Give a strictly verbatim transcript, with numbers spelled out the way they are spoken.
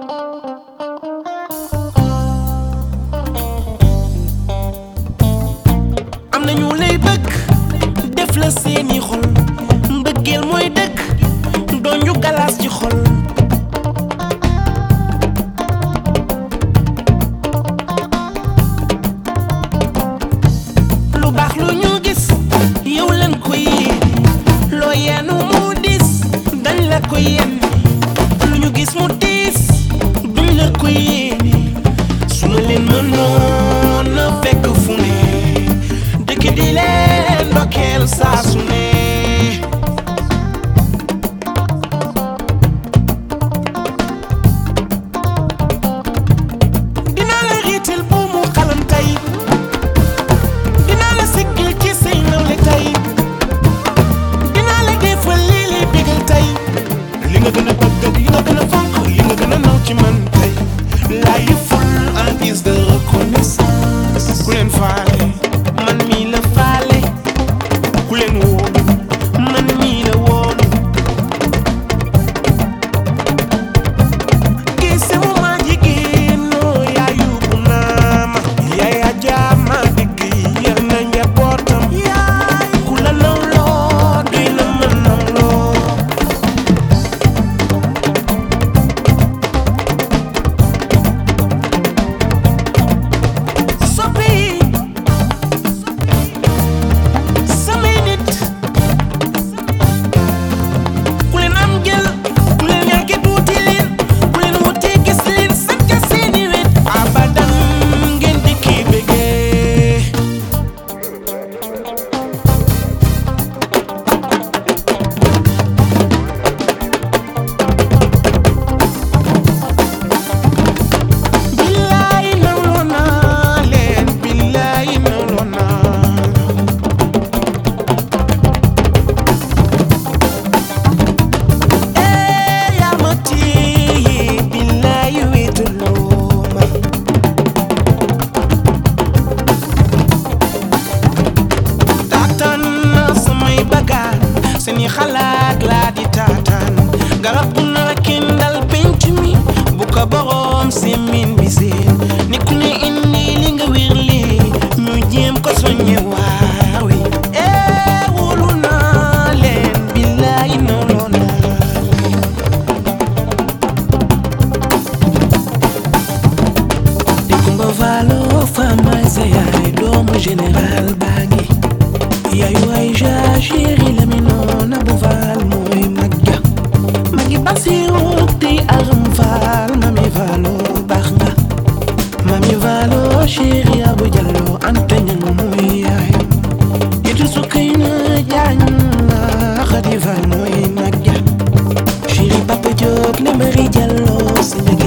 am na ñu lay bëgg def la seeni xol mbëggeel mooy dëkk doon ñu galaas ci xol lu baax lu ñu gis yow leen ko yéene loo yeenu mu dis dañ la ko yéene lu ñu gis mu diis duñ la ko yéene su ma leen mënoon na fekk fu ne dëkk di leen ndokkeel saa su ne dinaa la riitil bu mu xalam tey dinaa la siggil ci say nawle tey dinaa la defal lii lay bégal tey li nga gën a bëgg ak li nga gën a fonk li nga gën a naw ci man tey laay ful en guise de reconnaissance ku leen faale man mii la faale ku leen wóolu man mii la wóolu gisewu ma jigéen noo yaayu bu naama yaaya jaama dëgg yar na njabootam ku la naw loo doy na ma naw loo soppi samay nit ku leen am jël ku leen ñàkk tuuti leen ku leen wuti gis leen sakk seeni wet abadan ngeen di kii bëggee billaay nawloo naa leen billaay nawloo naa ee yaa ma téye billaay wéetuloo ma taataan naa samay bagaan seeni xalaat laa di taataan garab bu nar a kendal penc mi bu ko boroom semin bi seen ni ku ne indi li nga wér lii ñu jéem ko soññe waawi ee wóolu naa leen billaay nawloo naa di kumba vaalo famaay sa yaay doomu général baa ngi yaayu ay ja chéri la mi noona bu vaal mooy magga magi basiru tey aram vaal mami vaalo baax nga mami vaalo chéri abu jallo anta ñang mooy yaayam itu su kay na jaañ na xadi vaal mooy magga chéri papa Diop le mari jallo si